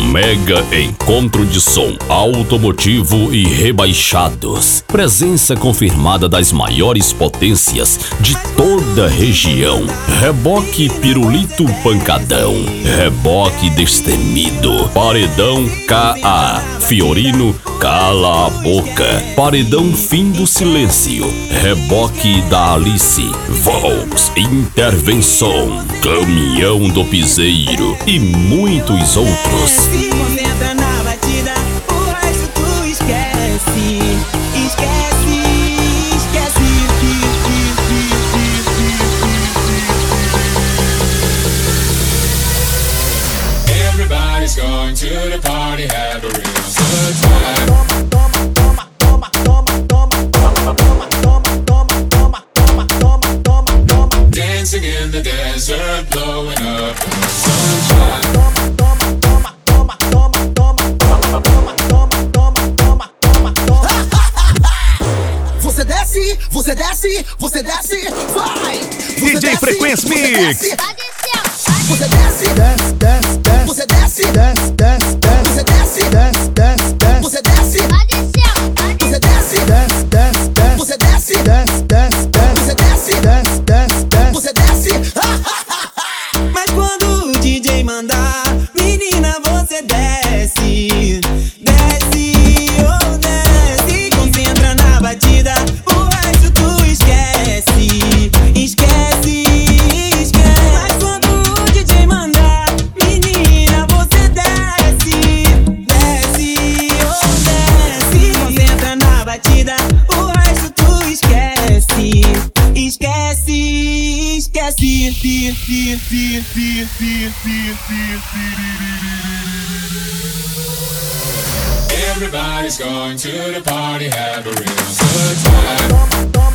Mega encontro de som automotivo e rebaixados. Presença confirmada das maiores potências de toda a região. Reboque Pirulito Pancadão. Reboque Destemido. Paredão KA. Fiorino Cala a Boca. Paredão Fim do Silêncio. Reboque da Alice. Volks Intervenção. Caminhão do Piseiro. E muitos outros. Você entra na batida, o resto tu esquece. Esquece, esquece. Everybody's going to the party, have a real good time. Dancing in the desert, blowing up in the sunshine. Você desce, você desce, você desce, vai! DJ Frequência Mix. Você desce, desce, desce, desce. Você desce, desce, desce, desce. Você desce, desce, desce, desce. Você desce, você desce, desce, desce, desce. Você desce, desce, desce, desce. Você desce, desce, desce, desce. Você desce. Mas quando o DJ mandar, menina, você desce. Desce, oh desce. Concentra na batida, o resto tu esquece. Esquece, esquece. Mas quando o DJ mandar, menina, você desce. Desce, oh desce. Concentra na batida, o resto tu esquece. Esquece, esquece. Everybody's going to the party, have a real good time.